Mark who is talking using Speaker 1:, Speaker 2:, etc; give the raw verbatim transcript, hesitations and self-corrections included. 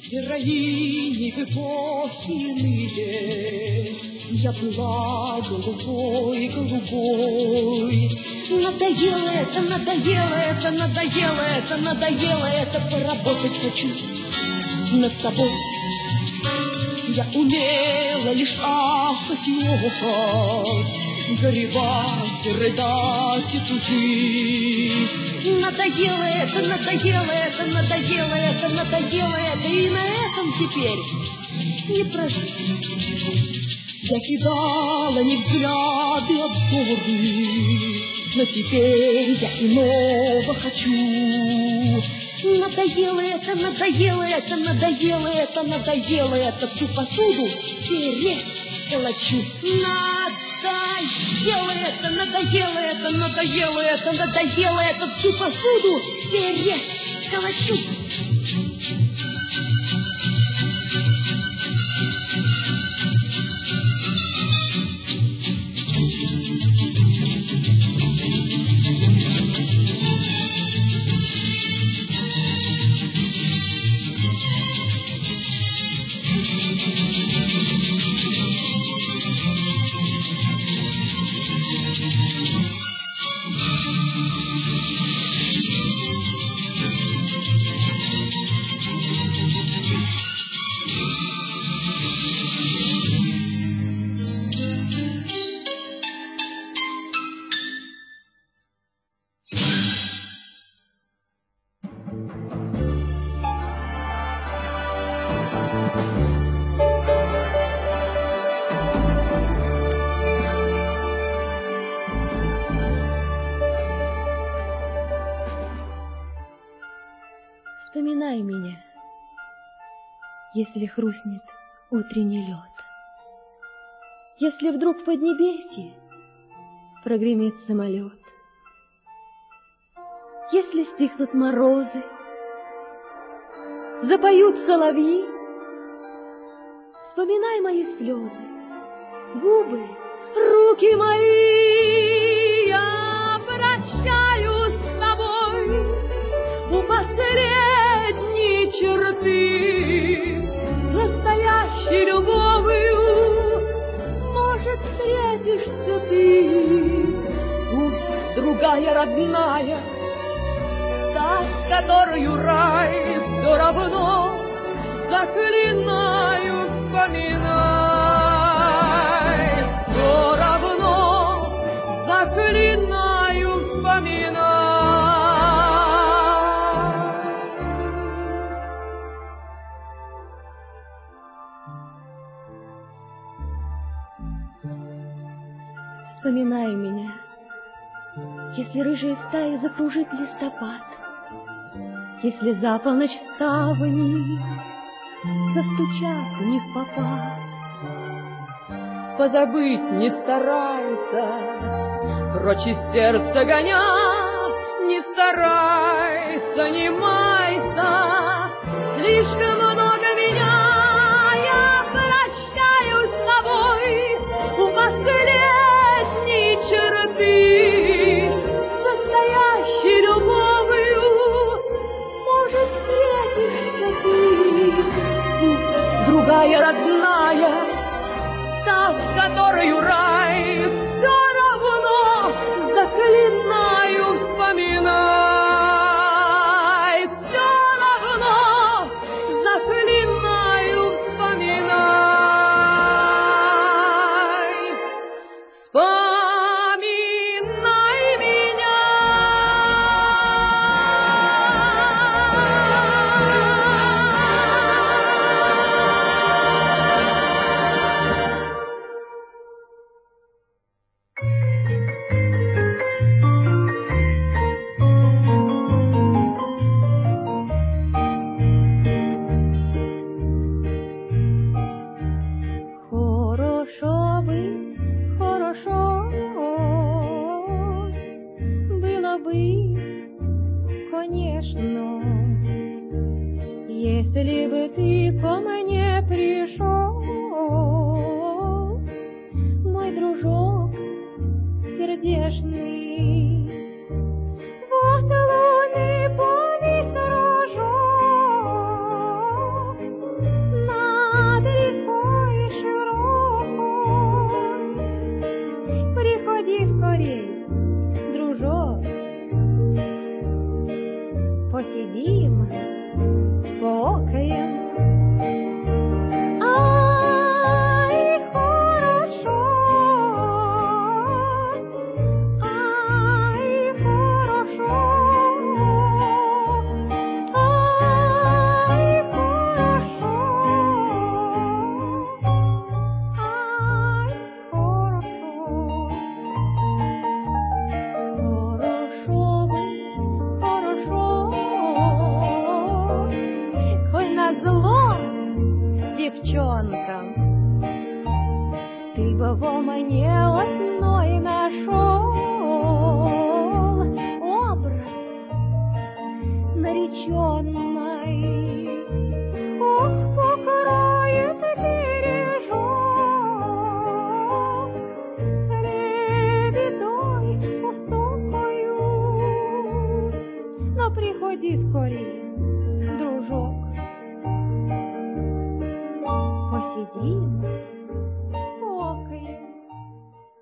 Speaker 1: Героини в эпохи иные. Я была голубой, голубой. Надоело это, надоело это, надоело это, надоело это. Поработать хочу над собой. Я умела лишь ахать и охать, горевать, рыдать и тужить. Надоело это, надоело это, надоело это, надоело это. И на этом теперь не прожить. Я кидала не взгляды, а взоры, но теперь я иного хочу. Надоело это, надоело это, надоело это, надоело это. Всю посуду переколочу. Надоело это, надоело это, надоело это, надоело это. Всю посуду переколочу.
Speaker 2: Вспоминай меня, если хрустнет утренний лед, если вдруг в поднебесье прогремит самолет, если стихнут морозы, запоют соловьи. Вспоминай мои слезы, губы, руки мои. Я прощаюсь с тобой у последней черты, с настоящей любовью, может, встретишься ты. Пусть другая родная, та, с которою рай, все равно заклинаю, вспоминай. Все равно заклинаю, вспоминай. Вспоминай меня, если рыжая стая закружит листопад, если за полночь ставни застучат не впопад.
Speaker 1: Позабыть не старайся, прочь из сердца гоня, не старайся, не майся, слишком много меня. Я прощаюсь с тобой у последней черты, с настоящей любовью, может, встретишься ты. Пусть другая родная, та, с которою рай, все равно заклинаю, вспоминай. Все равно заклинаю, вспоминай. Вспоминай меня.
Speaker 2: Хорошо бы, хорошо было бы, конечно, если бы ты ко мне пришел, мой дружок сердечный. Вот лунный повис рожок посидим, поокаем. Ай, хорошо, ай, хорошо, ай, хорошо, ай, хорошо. Хорошо бы, хорошо, коль назло девчонкам, ты бы во мне одной нашел образ нареченной. Ох, покроет бережок лебедой высокою. Но приходи скорее, дружок, посидим.